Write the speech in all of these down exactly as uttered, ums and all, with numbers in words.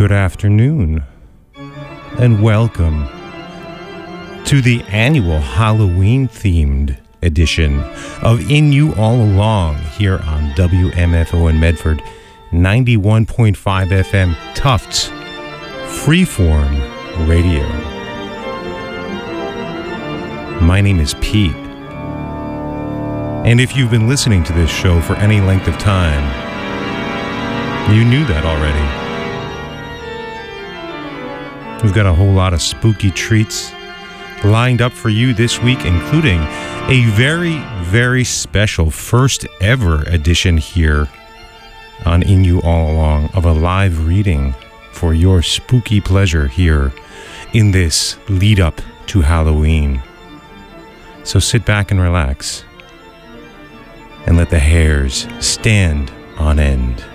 Good afternoon, and welcome to the annual Halloween-themed edition of In You All Along here on W M F O in Medford, ninety-one point five F M, Tufts, Freeform Radio. My name is Pete, and if you've been listening to this show for any length of time, you knew that already. We've got a whole lot of spooky treats lined up for you this week, including a very, very special first ever edition here on In You All Along of a live reading for your spooky pleasure here in this lead up to Halloween. So sit back and relax and let the hairs stand on end.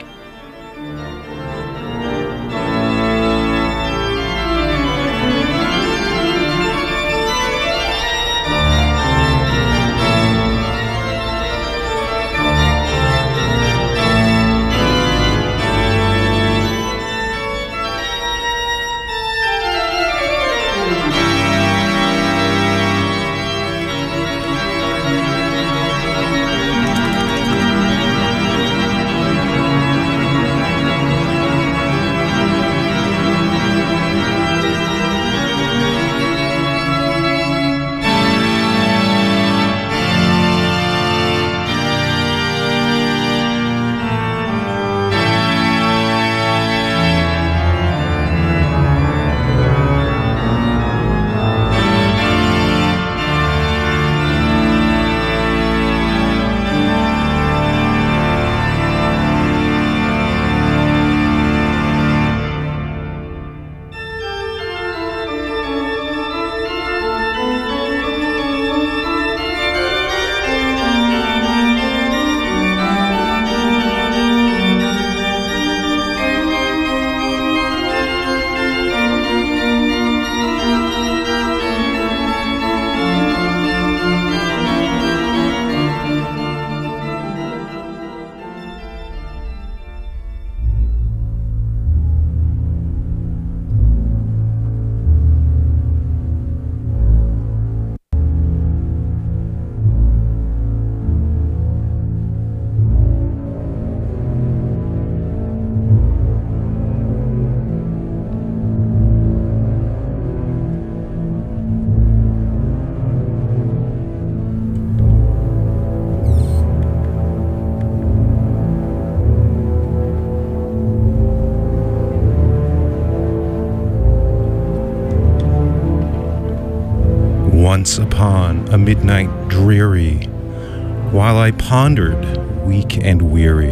Once upon a midnight dreary, while I pondered, weak and weary,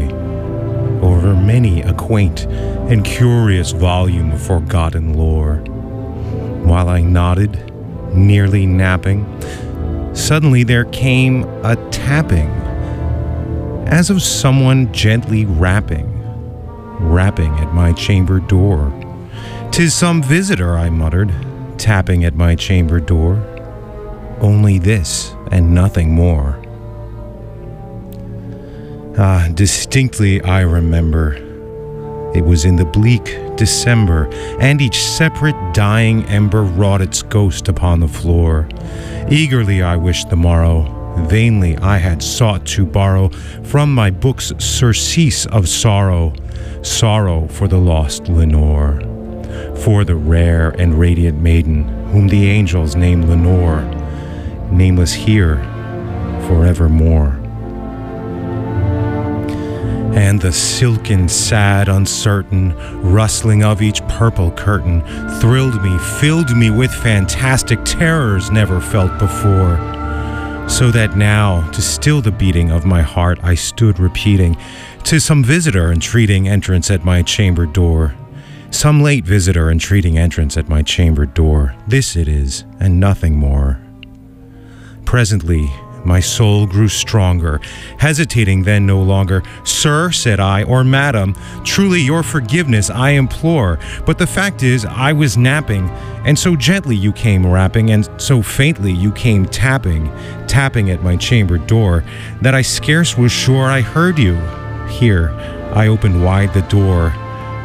over many a quaint and curious volume of forgotten lore, while I nodded, nearly napping, suddenly there came a tapping, as of someone gently rapping, rapping at my chamber door. "'Tis some visitor," I muttered, tapping at my chamber door. Only this and nothing more. Ah, distinctly I remember. It was in the bleak December, and each separate dying ember wrought its ghost upon the floor. Eagerly I wished the morrow. Vainly I had sought to borrow from my books surcease of sorrow, sorrow for the lost Lenore, for the rare and radiant maiden whom the angels name Lenore, nameless here forevermore. And the silken, sad, uncertain rustling of each purple curtain thrilled me, filled me with fantastic terrors never felt before. So that now, to still the beating of my heart, I stood repeating, "'Tis some visitor entreating entrance at my chamber door. Some late visitor entreating entrance at my chamber door. This it is, and nothing more." Presently, my soul grew stronger, hesitating then no longer. "Sir," said I, "or madam, truly your forgiveness I implore. But the fact is, I was napping, and so gently you came rapping, and so faintly you came tapping, tapping at my chamber door, that I scarce was sure I heard you. Here, I opened wide the door,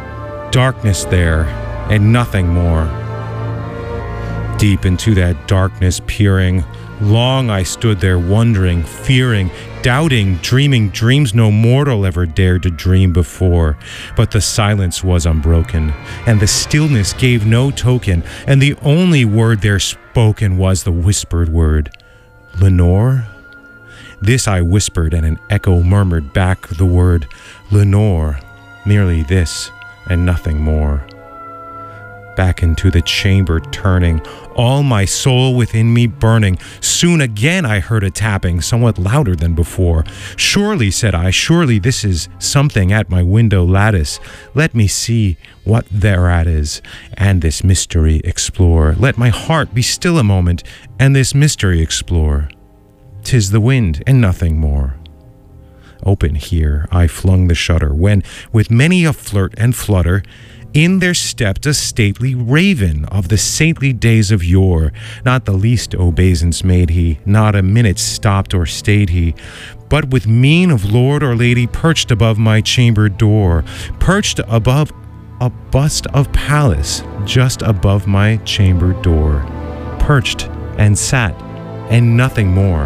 darkness there, and nothing more. Deep into that darkness peering, long I stood there wondering, fearing, doubting, dreaming dreams no mortal ever dared to dream before. But the silence was unbroken, and the stillness gave no token, and the only word there spoken was the whispered word, Lenore? This I whispered, and an echo murmured back the word, Lenore, merely this, and nothing more. Back into the chamber turning, all my soul within me burning. Soon again I heard a tapping, somewhat louder than before. Surely, said I, surely this is something at my window lattice. Let me see what thereat is, and this mystery explore. Let my heart be still a moment, and this mystery explore. 'Tis the wind, and nothing more. Open here, I flung the shutter, when, with many a flirt and flutter, in there stepped a stately raven of the saintly days of yore. Not the least obeisance made he, not a minute stopped or stayed he, but with mien of lord or lady perched above my chamber door, perched above a bust of Pallas, just above my chamber door, perched and sat, and nothing more.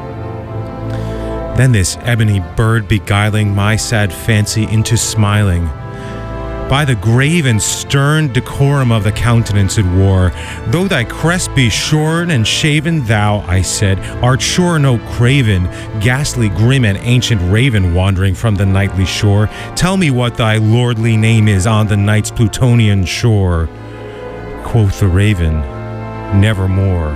Then this ebony bird beguiling my sad fancy into smiling, by the grave and stern decorum of the countenance it wore. Though thy crest be shorn and shaven, thou, I said, art sure no craven, ghastly, grim, and ancient raven wandering from the nightly shore. Tell me what thy lordly name is on the night's Plutonian shore. Quoth the raven, Nevermore.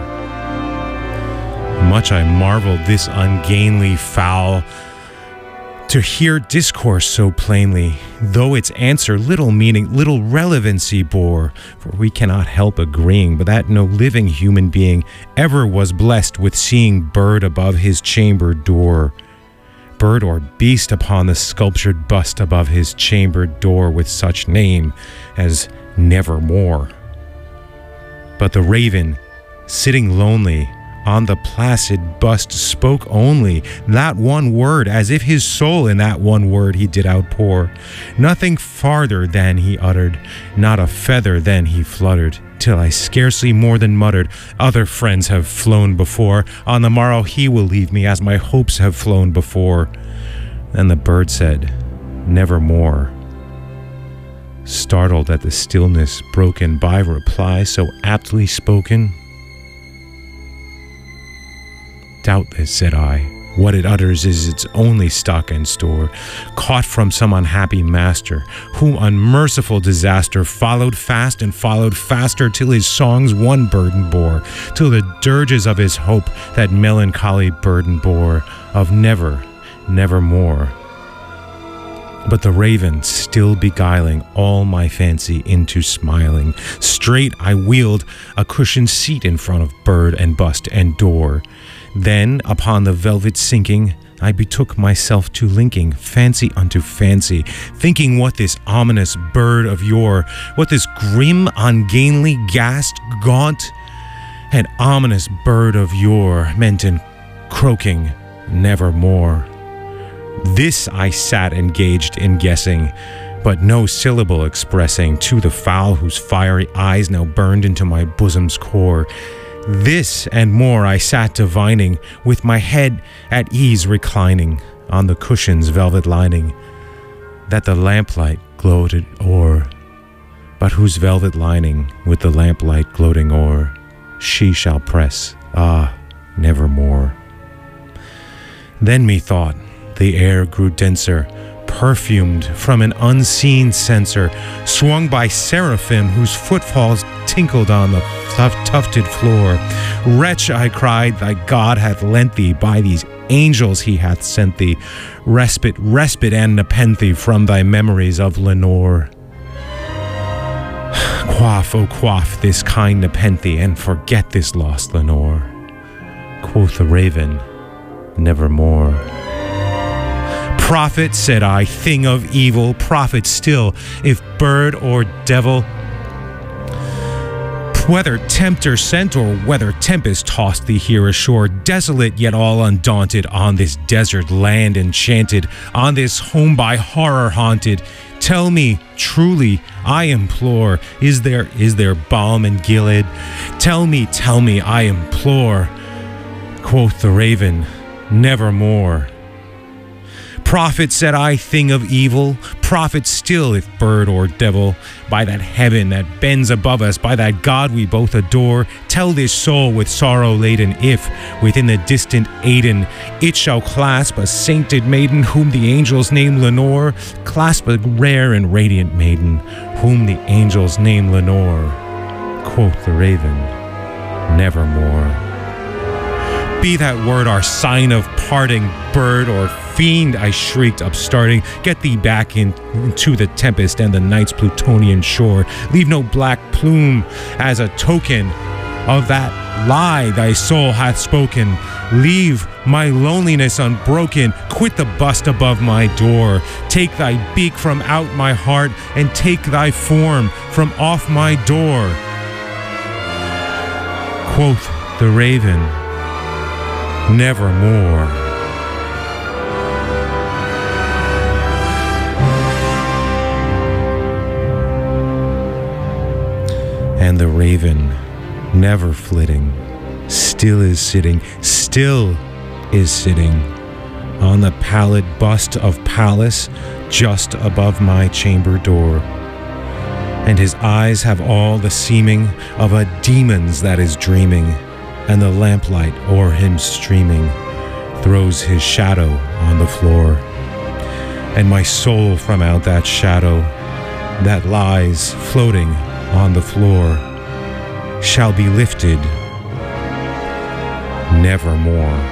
Much I marveled this ungainly fowl, to hear discourse so plainly, though its answer little meaning, little relevancy bore. For we cannot help agreeing, but that no living human being ever was blessed with seeing bird above his chamber door, bird or beast upon the sculptured bust above his chamber door with such name as Nevermore. But the raven, sitting lonely on the placid bust, spoke only that one word, as if his soul in that one word he did outpour. Nothing farther than he uttered, not a feather than he fluttered, till I scarcely more than muttered, Other friends have flown before, on the morrow he will leave me, as my hopes have flown before. Then the bird said, Nevermore. Startled at the stillness broken by reply so aptly spoken, Doubtless, said I, what it utters is its only stock and store, caught from some unhappy master, whom unmerciful disaster followed fast and followed faster, till his songs one burden bore, till the dirges of his hope that melancholy burden bore, of never, nevermore. But the raven, still beguiling all my fancy into smiling, straight I wheeled a cushioned seat in front of bird and bust and door. Then, upon the velvet sinking, I betook myself to linking fancy unto fancy, thinking what this ominous bird of yore, what this grim, ungainly, ghast, gaunt, and ominous bird of yore meant in croaking Nevermore. This I sat engaged in guessing, but no syllable expressing to the fowl whose fiery eyes now burned into my bosom's core. This and more I sat divining, with my head at ease reclining on the cushion's velvet lining, that the lamplight gloated o'er, but whose velvet lining with the lamplight gloating o'er she shall press, ah, nevermore. Then methought the air grew denser, perfumed from an unseen censer, swung by seraphim whose footfalls tinkled on the tufted floor. Wretch, I cried, thy God hath lent thee, by these angels he hath sent thee, respite, respite and nepenthe from thy memories of Lenore. Quaff, oh quaff this kind nepenthe, and forget this lost Lenore. Quoth the raven, Nevermore. Prophet, said I, thing of evil, prophet still, if bird or devil. Whether tempter sent or whether tempest tossed thee here ashore, desolate yet all undaunted, on this desert land enchanted, on this home by horror haunted, tell me truly, I implore, is there is there balm in Gilead? Tell me, tell me, I implore. Quoth the raven, nevermore. Prophet, said I, thing of evil, prophet still, if bird or devil, by that heaven that bends above us, by that God we both adore, tell this soul with sorrow laden, if within the distant Aidenn it shall clasp a sainted maiden whom the angels name Lenore, clasp a rare and radiant maiden whom the angels name Lenore. Quoth the raven, nevermore. Be that word our sign of parting, bird or fiend, I shrieked, upstarting. Get thee back in, into the tempest and the night's Plutonian shore. Leave no black plume as a token of that lie thy soul hath spoken. Leave my loneliness unbroken. Quit the bust above my door. Take thy beak from out my heart and take thy form from off my door. Quoth the raven, nevermore. And the raven, never flitting, still is sitting, still is sitting on the pallid bust of Pallas just above my chamber door. And his eyes have all the seeming of a demon's that is dreaming, and the lamplight o'er him streaming throws his shadow on the floor. And my soul from out that shadow that lies floating on the floor shall be lifted nevermore.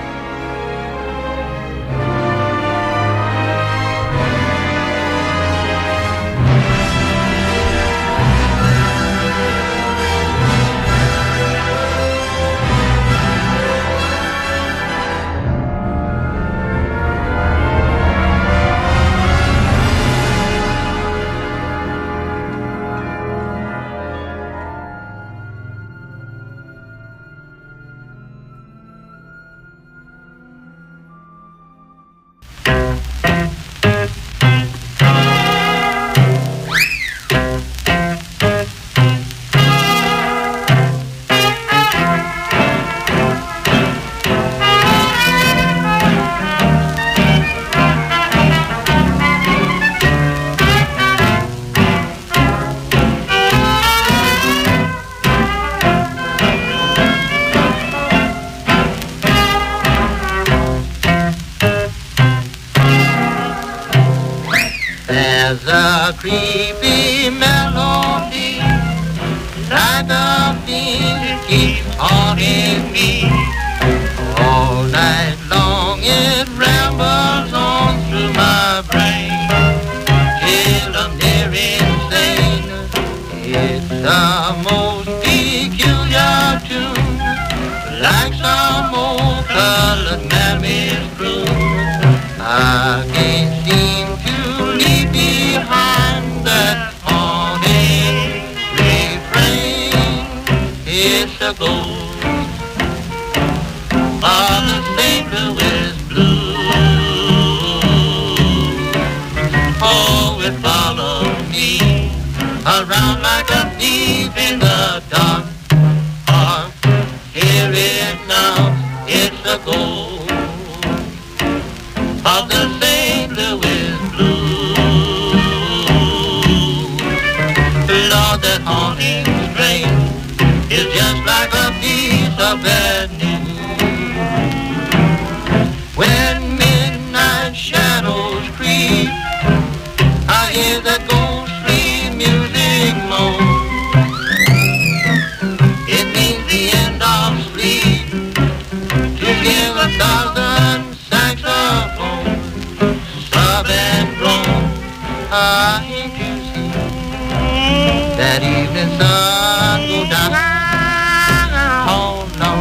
There's a creepy melody, like a fiend, it keeps haunting me. All night long it rambles on through my brain, till I'm near insane. It's the most peculiar tune, like some old colored mammoth croon. I can't seem to leave behind that haunting refrain. It's a ghost of the Saint Louis blues. Oh, it follows me around like a thief in the dark. Oh, hear it now, it's a ghost of the Saint Louis blues. Lord, that haunting strain is just like a piece of bad news. When midnight shadows creep, I hear the ghostly music moan. It means the end of sleep, to hear a thousand saxophones sob and groan. I hate to see that evening sun go down. Oh no,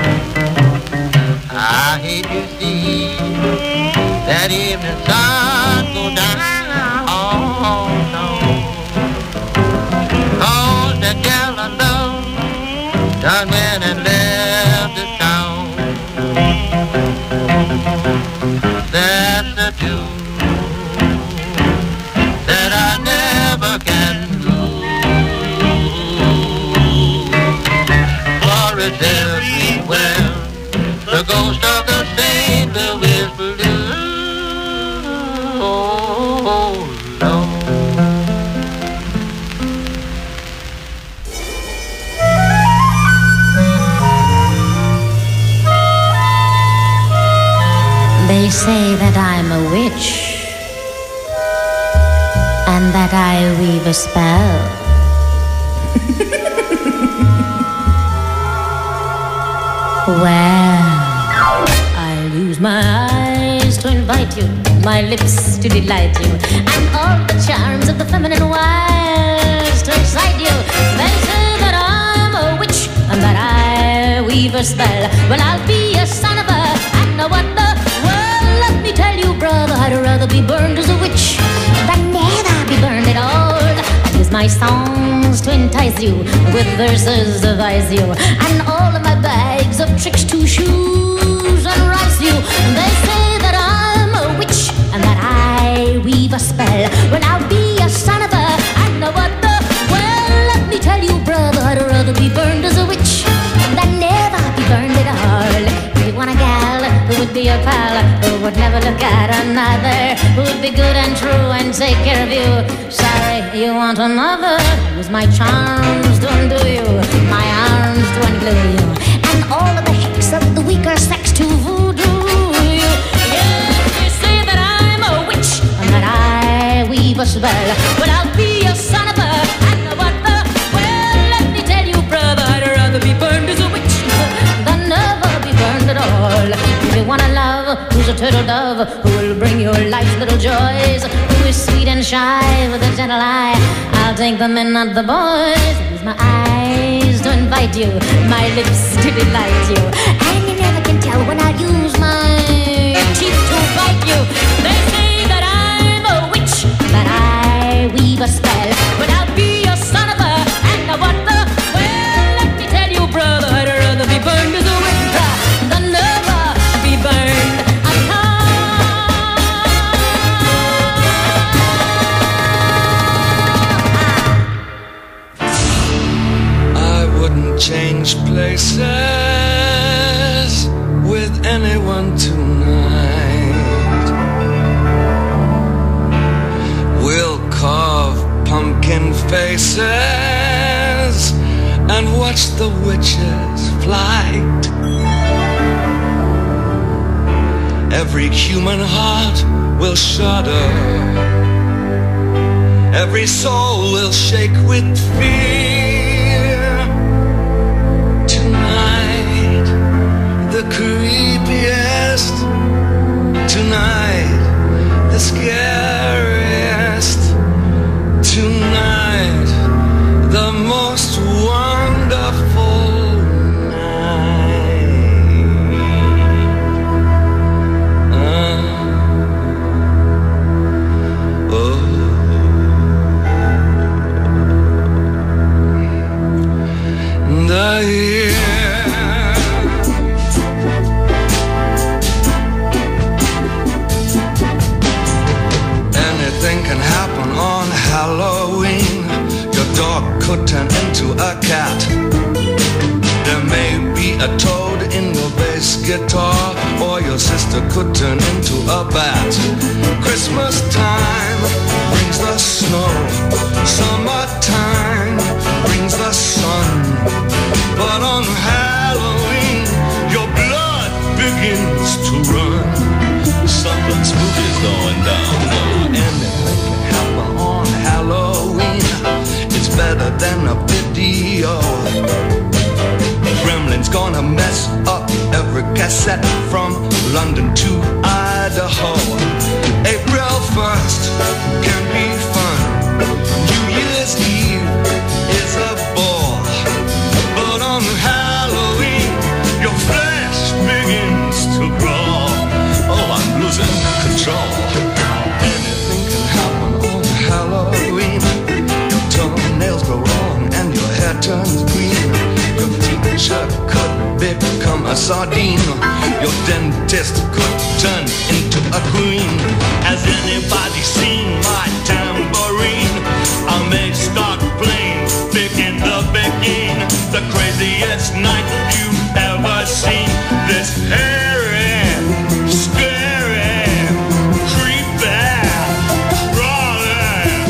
I hate to see that evening sun go down. Oh no, 'cause that gal I love done went and left the town. That's the tune that I never can do. For it's everywhere, the ghost of the Saint Louis Blues. Oh, Lord. They say that I'm a witch and that I weave a spell. Well, I'll use my eyes to invite you, my lips to delight you, and all the charms of the feminine wiles to excite you. They say that I'm a witch and that I weave a spell. Well, I'll be a son of a and a what the let me tell you, brother, I'd rather be burned as a witch than never be burned at all. I use my songs to entice you, with verses advise you, and all of my bags of tricks to shoes and rise you. They say that I'm a witch and that I weave a spell. Well, I'll be a son of a and a what the well, let me tell you, brother, I'd rather be burned as a witch than never be burned at all. If you want a gal who would be your pal, who would never look at another, who would be good and true and take care of you, sorry, you want another. Use my charms to undo you, my arms to unglue you, and all of the hicks of the weaker sex to voodoo you. Yes, they say that I'm a witch and that I weave a spell. Well, I'll be a son of a and a what the well, let me tell you, brother, I'd rather be burned as a witch than never be burned at all. If you want a love who's a turtle dove, who will bring your life's little joys, who is sweet and shy with a gentle eye, I'll take the men, not the boys. Use my eyes to invite you, my lips to delight you, and you never can tell when I'll use my teeth to bite you. They say that I'm a witch, that I weave a spell, but I'll be a son of a and a what the well, let me tell you, brother, I'd rather be burned as a witch than never be burned at all. I wouldn't change places with anyone tonight. We'll carve pumpkin faces and watch the witches' flight. Every human heart will shudder, every soul will shake with fear. Tonight, the creepiest, tonight, the scariest, tonight, the most wonderful night. Uh, oh. The year anything can happen on Halloween. Your dog could turn into a cat. There may be a toad in your bass guitar, or your sister could turn into a bat. Christmas time brings the snow, summertime brings the sun, but on Halloween your blood begins to run. Something spooky's going down. Anything can happen on Halloween. It's better than a video. Gremlin's gonna mess up every cassette from London to Idaho. April first can be fun. New Year's Eve is a bore. But on Halloween, your flesh begins to crawl. Oh, I'm losing control. Anything can happen on Halloween. Your toenails grow long and your hair turns green. Your teeth sardine. Your dentist could turn into a queen. Has anybody seen my tambourine? I may start playing big in the beginning. The craziest night you've ever seen. This hairy, scary, creepy, crawling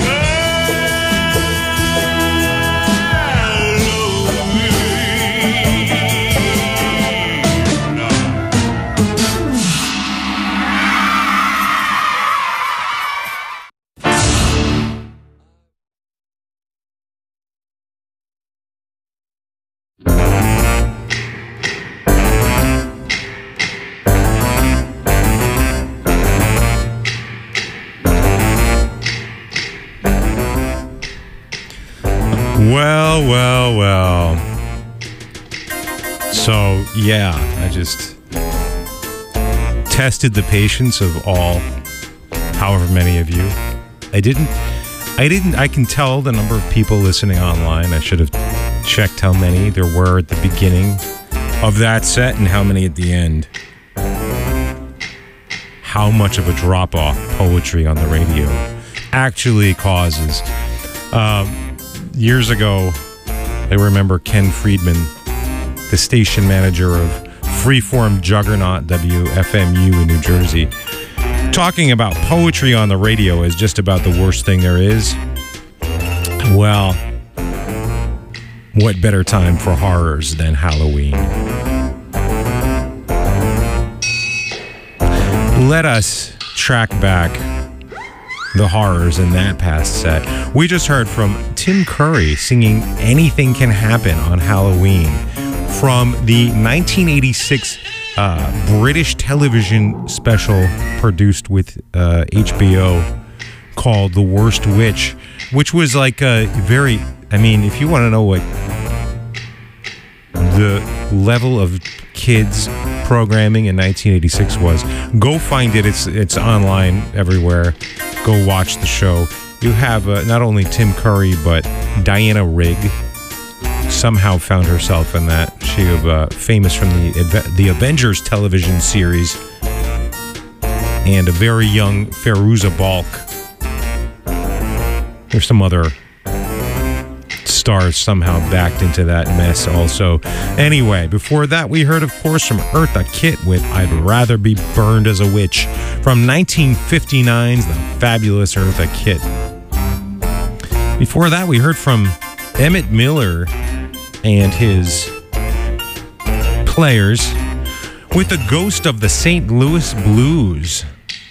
Well, well, well. So, yeah, I just tested the patience of all, however many of you. I didn't, I didn't, I can tell the number of people listening online. I should have checked how many there were at the beginning of that set and how many at the end. How much of a drop-off poetry on the radio actually causes. Um... Years ago, I remember Ken Friedman, the station manager of Freeform Juggernaut W F M U in New Jersey, talking about poetry on the radio as just about the worst thing there is. Well, what better time for horrors than Halloween? Let us track back the horrors in that past set. We just heard from Tim Curry singing Anything Can Happen on Halloween from the nineteen eighty-six uh, British television special produced with uh, H B O called The Worst Witch, which was like a very, I mean, if you want to know what the level of kids programming in nineteen eighty-six was, go find it. It's it's online everywhere. Go watch the show. You have uh, not only Tim Curry, but Diana Rigg somehow found herself in that. She was uh, famous from the the Avengers television series, and a very young Fairuza Balk. There's some other stars somehow backed into that mess also. Anyway, before that, we heard, of course, from Eartha Kitt with I'd Rather Be Burned as a Witch from nineteen fifty-nine's The Fabulous Eartha Kitt. Before that, we heard from Emmett Miller and his Players with The Ghost of the Saint Louis Blues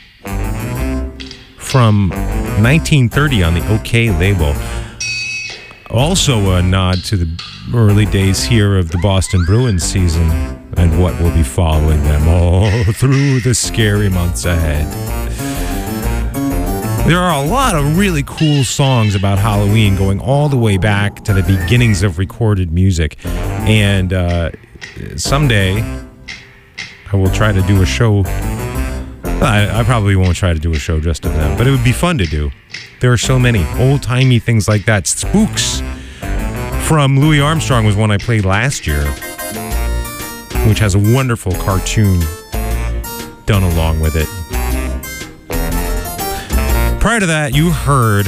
from nineteen thirty on the OK label. Also a nod to the early days here of the Boston Bruins season and what will be following them all through the scary months ahead. There are a lot of really cool songs about Halloween going all the way back to the beginnings of recorded music. And uh, someday I will try to do a show. I, I probably won't try to do a show just of them, but it would be fun to do. There are so many old-timey things like that. Spooks from Louis Armstrong was one I played last year, which has a wonderful cartoon done along with it. Prior to that, you heard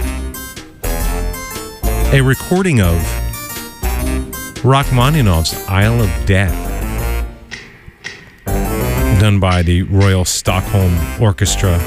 a recording of Rachmaninoff's Isle of Death, done by the Royal Stockholm Orchestra,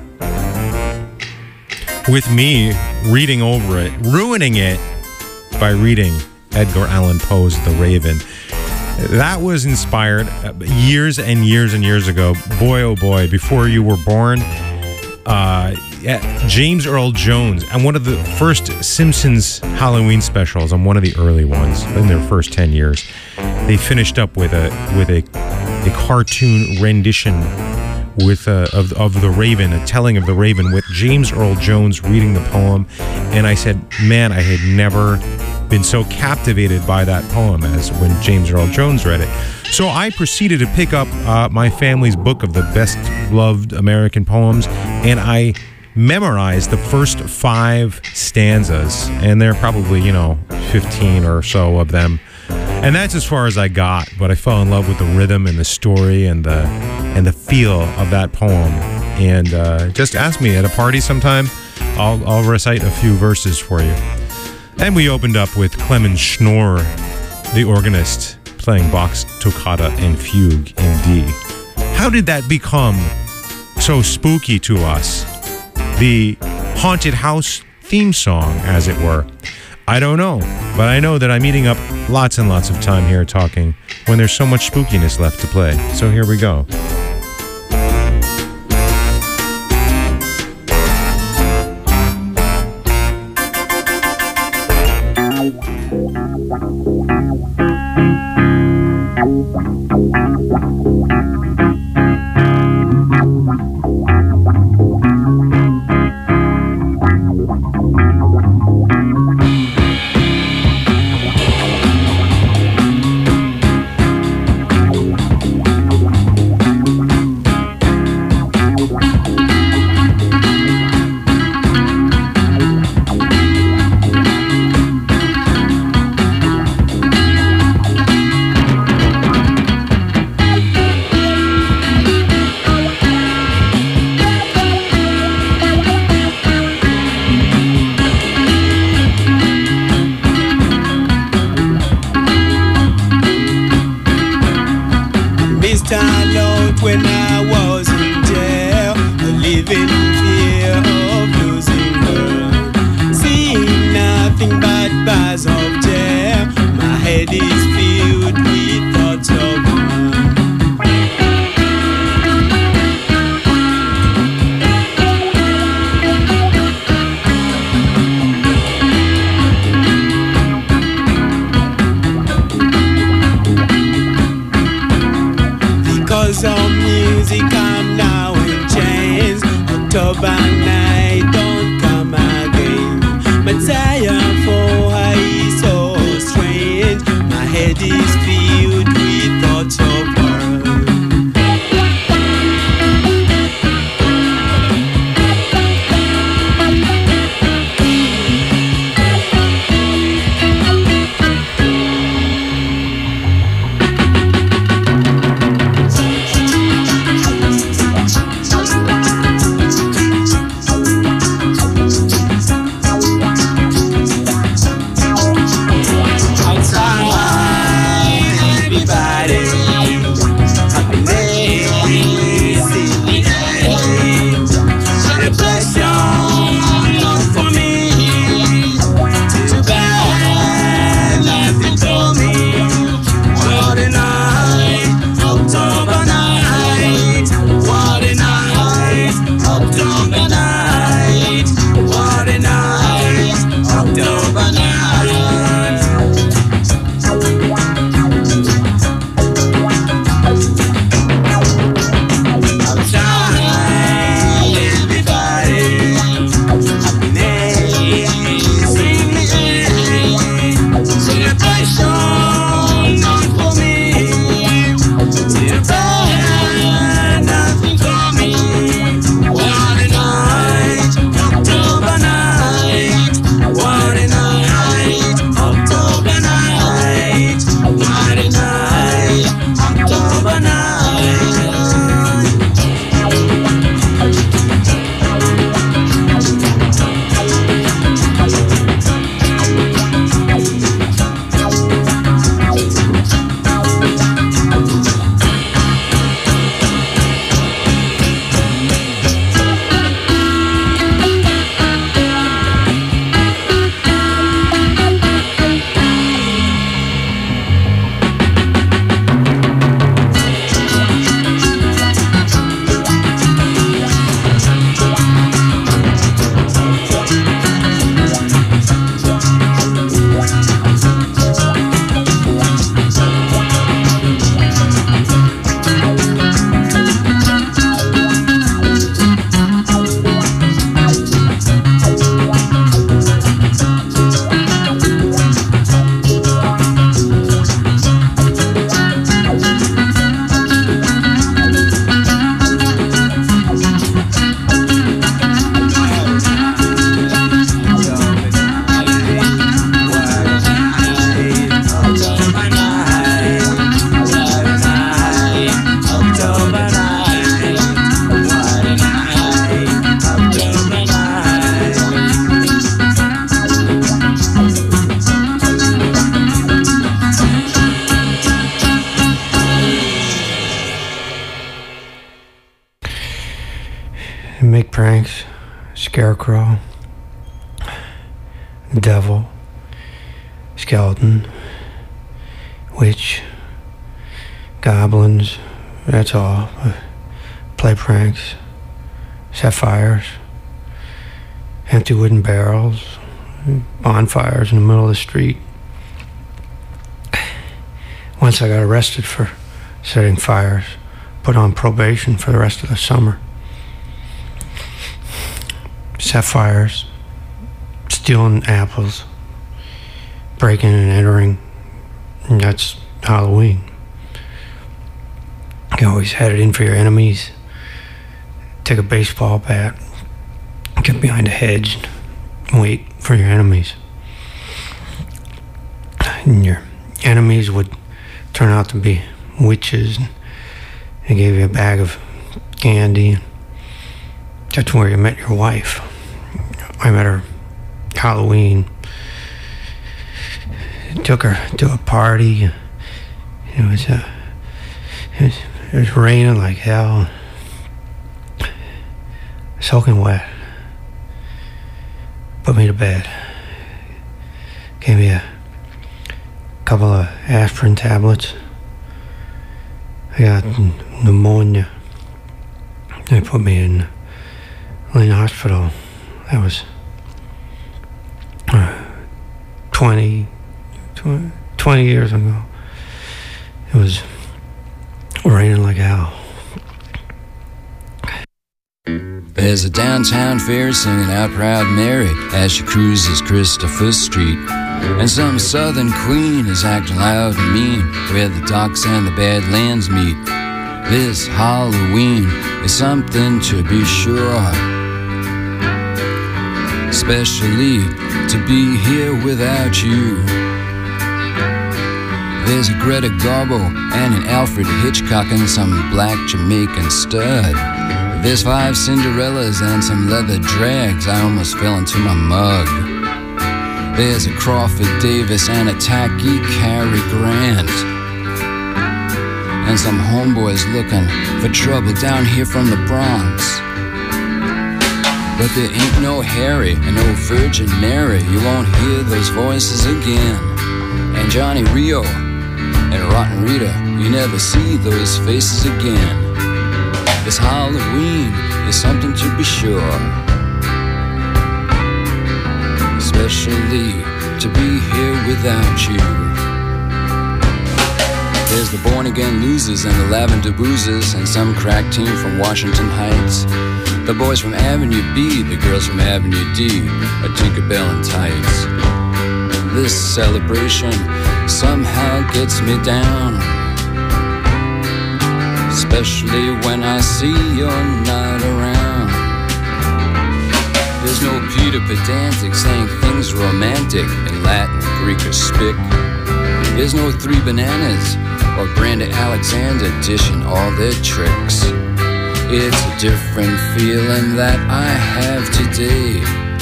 with me reading over it, ruining it by reading Edgar Allan Poe's The Raven. That was inspired years and years and years ago. Boy, oh boy, before you were born, uh, James Earl Jones, and one of the first Simpsons Halloween specials, on one of the early ones in their first ten years, they finished up with a with a a cartoon rendition with uh, of of the Raven, a telling of the Raven, with James Earl Jones reading the poem. And I said, man, I had never been so captivated by that poem as when James Earl Jones read it. So I proceeded to pick up uh, my family's book of the best loved American poems, and I memorized the first five stanzas, and there are probably, you know, fifteen or so of them. And that's as far as I got, but I fell in love with the rhythm and the story and the and the feel of that poem. And uh, just ask me at a party sometime, I'll, I'll recite a few verses for you. And we opened up with Clemens Schnorr, the organist, playing Bach's Toccata and Fugue in D. How did that become so spooky to us? The haunted house theme song, as it were. I don't know, but I know that I'm eating up lots and lots of time here talking when there's so much spookiness left to play. So here we go. What a night, scarecrow, devil, skeleton, witch, goblins, that's all. Play pranks, set fires, empty wooden barrels, bonfires in the middle of the street. Once I got arrested for setting fires, put on probation for the rest of the summer. Set fires, stealing apples, breaking and entering, and that's Halloween. You always had it in for your enemies. Take a baseball bat, get behind a hedge, and wait for your enemies. And your enemies would turn out to be witches. They gave you a bag of candy. That's where you met your wife. I met her Halloween. Took her to a party. It was uh, it was, it was raining like hell. Soaking wet. Put me to bed. Gave me a couple of aspirin tablets. I got pneumonia. They put me in Lynn Hospital. That was uh, twenty, twenty, twenty years ago. It was raining like hell. There's a downtown fair singing out Proud Mary as she cruises Christopher Street. And some southern queen is acting loud and mean where the docks and the Badlands meet. This Halloween is something to be sure, especially to be here without you. There's a Greta Garbo and an Alfred Hitchcock and some black Jamaican stud. There's five Cinderellas and some leather drags. I almost fell into my mug. There's a Crawford Davis and a tacky Cary Grant, and some homeboys looking for trouble down here from the Bronx. But there ain't no Harry and no Virgin Mary. You won't hear those voices again. And Johnny Rio and Rotten Rita, you never see those faces again. This Halloween is something to be sure, especially to be here without you. There's the Born Again Losers and the Lavender Boozers and some crack team from Washington Heights. The boys from Avenue B, the girls from Avenue D, a Tinkerbell in tights. This celebration somehow gets me down, especially when I see you're not around. There's no Peter Pedantic saying things romantic in Latin, Greek, or Spic. There's no Three Bananas or Brenda Alexander dishing all their tricks. It's a different feeling that I have today,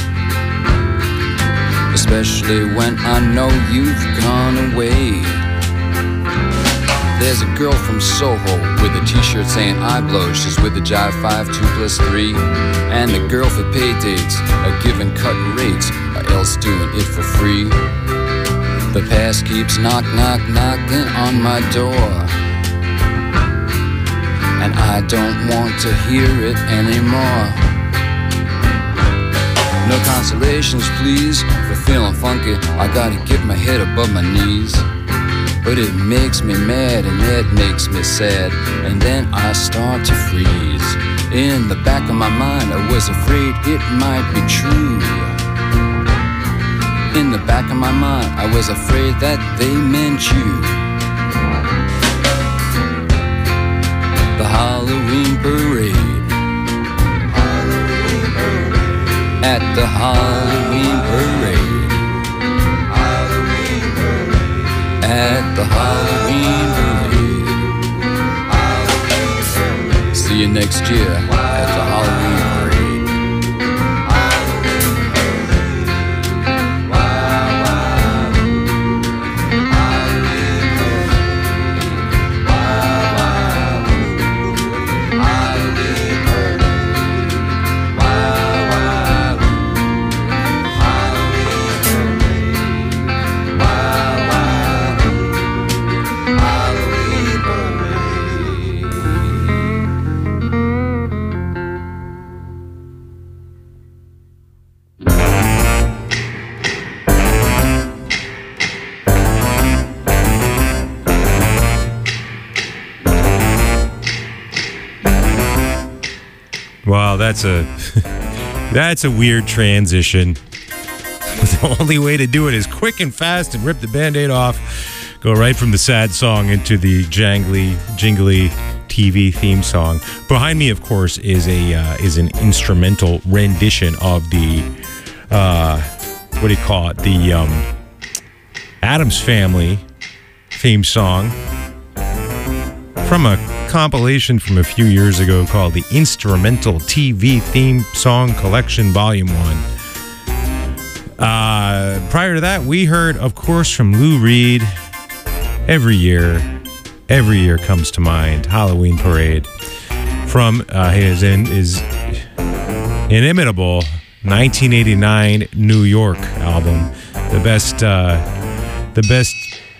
especially when I know you've gone away. There's a girl from Soho with a t-shirt saying I blow. She's with the Jive five, two plus three. And the girl for pay dates are giving cut rates, or else doing it for free. The past keeps knock, knock, knocking on my door, and I don't want to hear it anymore. No consolations, please, for feeling funky. I gotta get my head above my knees. But it makes me mad and it makes me sad, and then I start to freeze. In the back of my mind I was afraid it might be true. In the back of my mind I was afraid that they meant you. The Halloween parade, at the Halloween parade, at the Halloween parade. See you next year at the Halloween parade. Well, that's a that's a weird transition. The only way to do it is quick and fast and rip the Band-Aid off. Go right from the sad song into the jangly, jingly T V theme song. Behind me, of course, is a uh, is an instrumental rendition of the uh, what do you call it? The um, Addams Family theme song from a compilation from a few years ago called the Instrumental T V Theme Song Collection Volume one. Uh, prior to that, we heard, of course, from Lou Reed. Every year, every year comes to mind, Halloween Parade. From uh, his, in, his inimitable nineteen eighty-nine New York album. The best, uh, the best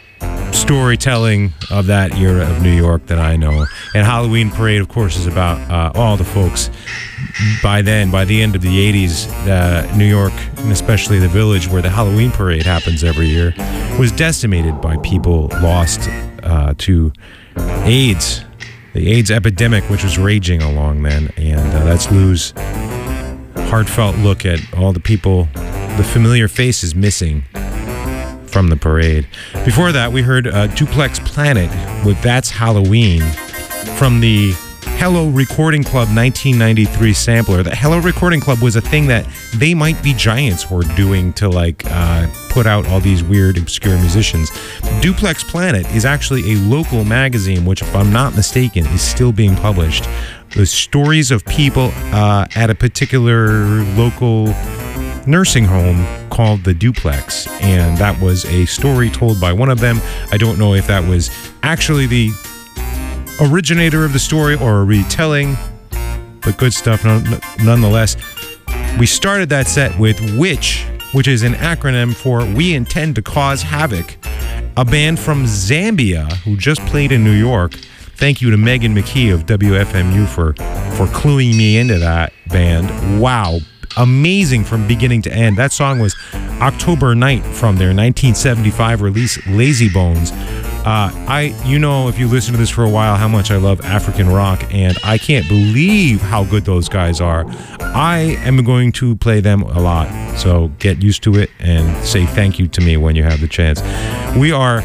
storytelling of that era of New York that I know. And Halloween Parade, of course, is about uh, all the folks. By then, by the end of the eighties, uh, New York, and especially the Village where the Halloween Parade happens every year, was decimated by people lost uh, to AIDS, the AIDS epidemic, which was raging along then. And uh, that's Lou's heartfelt look at all the people, the familiar faces missing from the parade. Before that, we heard uh, Duplex Planet with That's Halloween from the Hello Recording Club nineteen ninety-three sampler. The Hello Recording Club was a thing that They Might Be Giants were doing to like uh, put out all these weird, obscure musicians. Duplex Planet is actually a local magazine, which, if I'm not mistaken, is still being published. The stories of people uh, at a particular local nursing home called the Duplex, and that was a story told by one of them. I don't know if that was actually the originator of the story or a retelling, but good stuff nonetheless. We started that set with Witch, which is an acronym for We Intend to Cause Havoc, a band from Zambia who just played in New York. Thank you to Megan McKee of W F M U for, for cluing me into that band. Wow. Amazing from beginning to end. That song was October Night from their nineteen seventy-five release Lazy Bones. Uh, I, you know, if you listen to this for a while, how much I love African rock, and I can't believe how good those guys are. I am going to play them a lot, so get used to it and say thank you to me when you have the chance. We are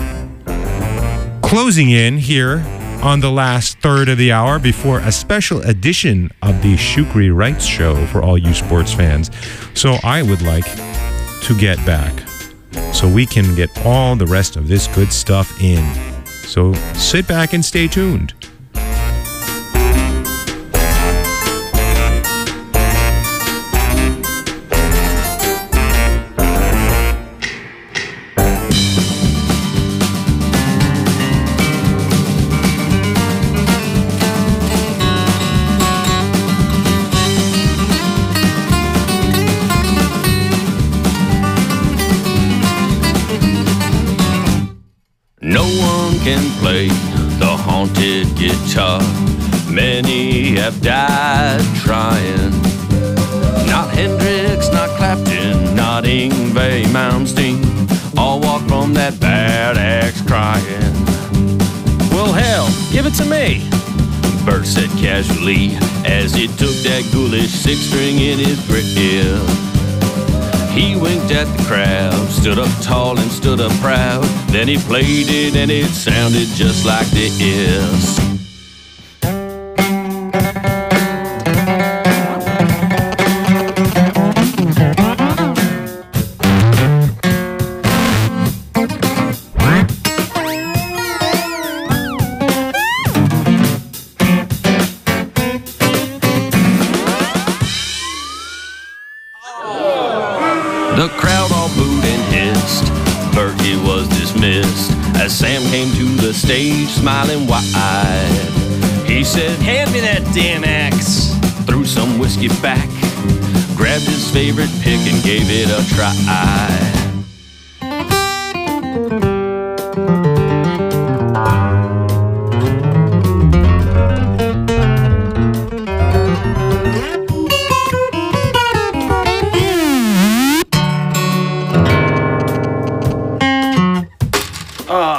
closing in here on the last third of the hour before a special edition of the Shukri Wrights Show for all you sports fans. So I would like to get back so we can get all the rest of this good stuff in. So sit back and stay tuned. Can play the haunted guitar. Many have died trying. Not Hendrix, not Clapton, not Yngwie Malmsteen. All walk from that bad axe crying. Well, hell, give it to me, Bert said casually as he took that ghoulish six string in his grip. He winked at the crowd, stood up tall and stood up proud. Then he played it and it sounded just like this. The crowd all booed and hissed. Berkey was dismissed as Sam came to the stage smiling wide. He said, "Hand me that damn axe." Threw some whiskey back, grabbed his favorite pick and gave it a try.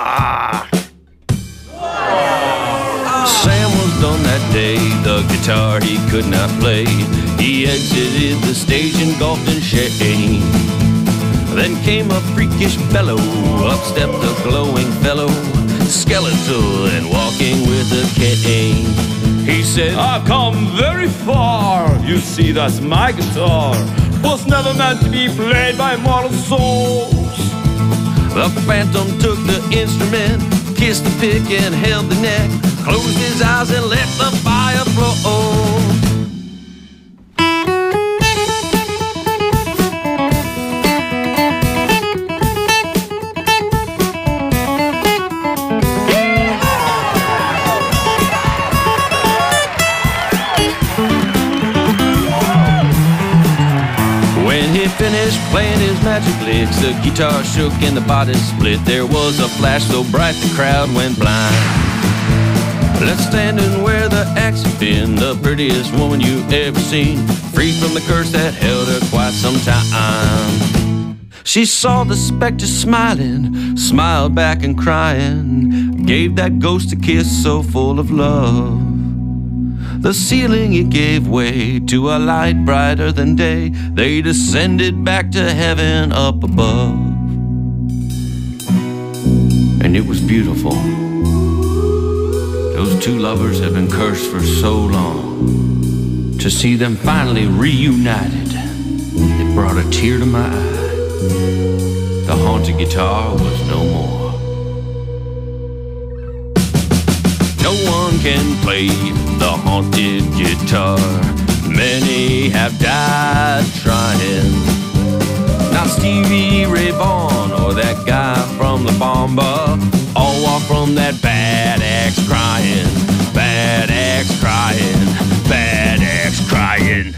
Guitar guitar he could not play. He exited the stage engulfed in shame. Then came a freakish bellow, up stepped a glowing fellow, skeletal and walking with a cane. He said, I've come very far. You see, that's my guitar. Was never meant to be played by mortal souls. The phantom took the instrument, kissed the pick and held the neck, closed his eyes and let the fire flow. Finished playing his magic licks, the guitar shook and the body split. There was a flash so bright the crowd went blind. Left standing where the axe had been, the prettiest woman you ever seen, free from the curse that held her quite some time. She saw the specter smiling, smiled back and crying, gave that ghost a kiss so full of love. The ceiling it gave way to a light brighter than day. They descended back to heaven up above. And it was beautiful. Those two lovers had been cursed for so long. To see them finally reunited, it brought a tear to my eye. The haunted guitar was no more. No one can play the haunted guitar. Many have died trying. Not Stevie Ray Vaughan or that guy from La Bamba. All walk from that bad axe crying. Bad axe crying. Bad axe crying.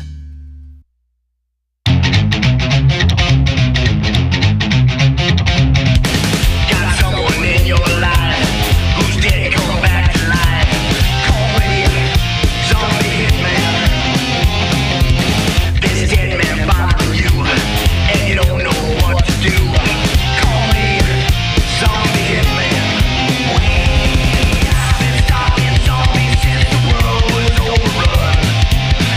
Got someone in your life who's dead, come back to life. Call me zombie hitman. This dead man bothering you, and you don't know what to do. Call me zombie hitman. I've been stalking zombies since the world was overrun.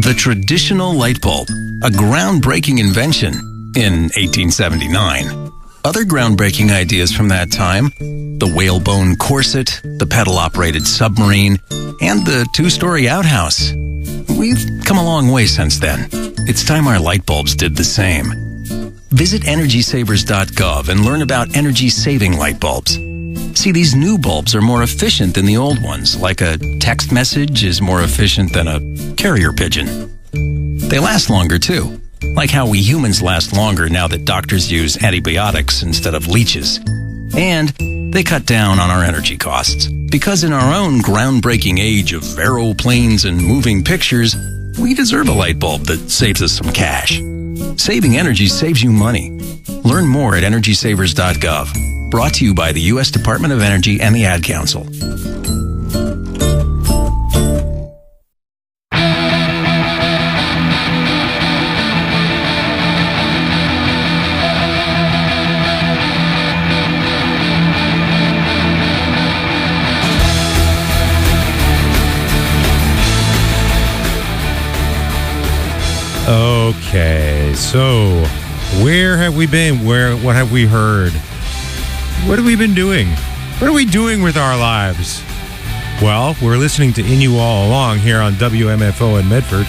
The traditional light bulb, a groundbreaking invention in eighteen seventy-nine. Other groundbreaking ideas from that time, the whalebone corset, the pedal-operated submarine, and the two-story outhouse. We've come a long way since then. It's time our light bulbs did the same. Visit energy savers dot gov and learn about energy-saving light bulbs. See, these new bulbs are more efficient than the old ones, like a text message is more efficient than a carrier pigeon. They last longer, too, like how we humans last longer now that doctors use antibiotics instead of leeches. And they cut down on our energy costs, because in our own groundbreaking age of aeroplanes and moving pictures, we deserve a light bulb that saves us some cash. Saving energy saves you money. Learn more at energy savers dot gov. Brought to you by the U S Department of Energy and the Ad Council. Okay, so where have we been? Where? What have we heard? What have we been doing? What are we doing with our lives? Well, we're listening to In You All Along here on W M F O in Medford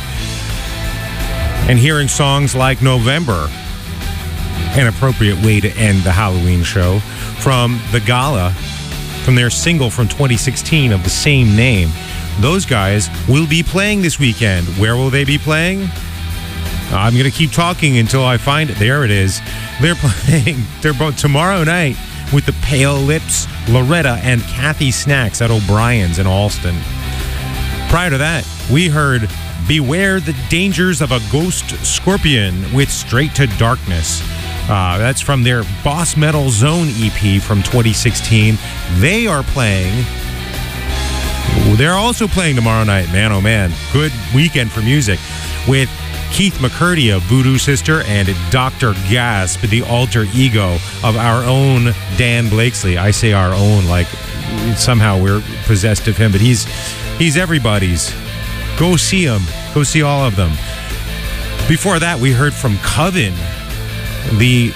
and hearing songs like November, an appropriate way to end the Halloween show, from The Gala, from their single from twenty sixteen of the same name. Those guys will be playing this weekend. Where will they be playing? I'm going to keep talking until I find it. There it is. They're playing, they're both tomorrow night with the Pale Lips, Loretta, and Kathy Snacks at O'Brien's in Alston. Prior to that, we heard Beware the Dangers of a Ghost Scorpion with Straight to Darkness. Uh, that's from their Boss Metal Zone E P from twenty sixteen. They are playing... They're also playing tomorrow night. Man, oh man. Good weekend for music. With Keith McCurdy of Voodoo Sister and Doctor Gasp, the alter ego of our own Dan Blakesley. I say our own like somehow we're possessed of him, but he's he's everybody's. Go see him. Go see all of them. Before that, we heard from Coven, the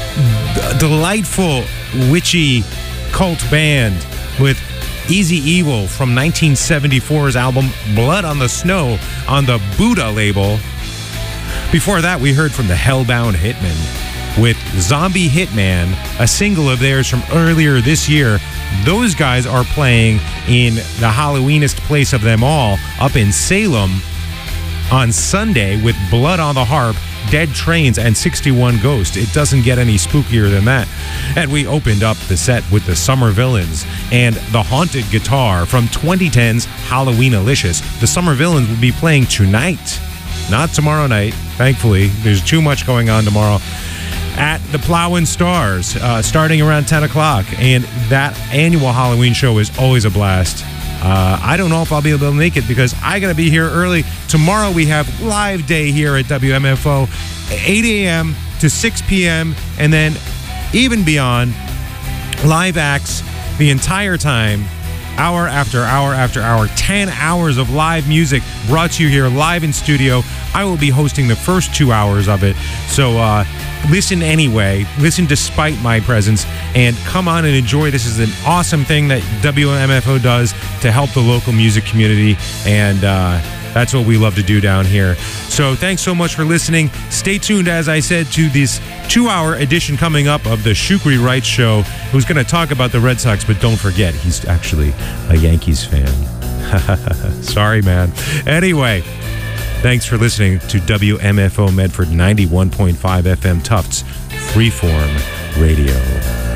d- delightful, witchy cult band with Easy Evil from nineteen seventy-four's album Blood on the Snow on the Buddha label. Before that, we heard from the Hellbound Hitmen with Zombie Hitman, a single of theirs from earlier this year. Those guys are playing in the Halloweenest place of them all, up in Salem, on Sunday with Blood on the Harp, Dead Trains, and sixty-one Ghosts. It doesn't get any spookier than that. And we opened up the set with the Summer Villains and the Haunted Guitar from twenty ten's Halloween-alicious. The Summer Villains will be playing tonight, not tomorrow night. Thankfully, there's too much going on tomorrow. At the Plowin' Stars, uh, starting around ten o'clock. And that annual Halloween show is always a blast. Uh, I don't know if I'll be able to make it because I got to be here early. Tomorrow we have live day here at W M F O, eight a.m. to six p.m. And then even beyond, live acts the entire time, hour after hour after hour, ten hours of live music brought to you here live in studio. I will be hosting the first two hours of it. So uh, listen anyway, listen despite my presence, and come on and enjoy. This is an awesome thing that W M F O does to help the local music community, and uh, that's what we love to do down here. So thanks so much for listening. Stay tuned, as I said, to this two-hour edition coming up of the Shukri Wright Show, who's going to talk about the Red Sox, but don't forget, he's actually a Yankees fan. Sorry, man. Anyway, thanks for listening to W M F O Medford ninety-one point five F M Tufts Freeform Radio.